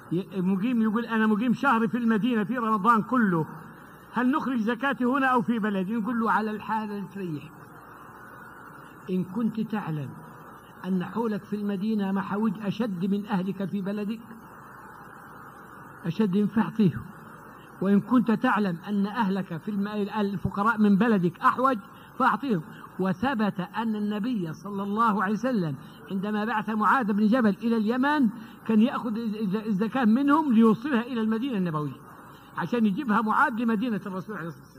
مقيم يقول أنا مقيم شهر في المدينة في رمضان كله، هل نخرج زكاتي هنا أو في بلدي؟ نقول له على الحالة اللي تريحك. إن كنت تعلم أن حولك في المدينة محاوج أشد من أهلك في بلدك أشد فأعطيهم، وإن كنت تعلم أن أهلك في الفقراء من بلدك أحوج فأعطيهم. وثبت أن النبي صلى الله عليه وسلم عندما بعث معاذ بن جبل إلى اليمن كان يأخذ الزكاة منهم ليوصلها إلى المدينة النبوية عشان يجيبها معاذ لمدينة الرسول عليه الصلاة والسلام.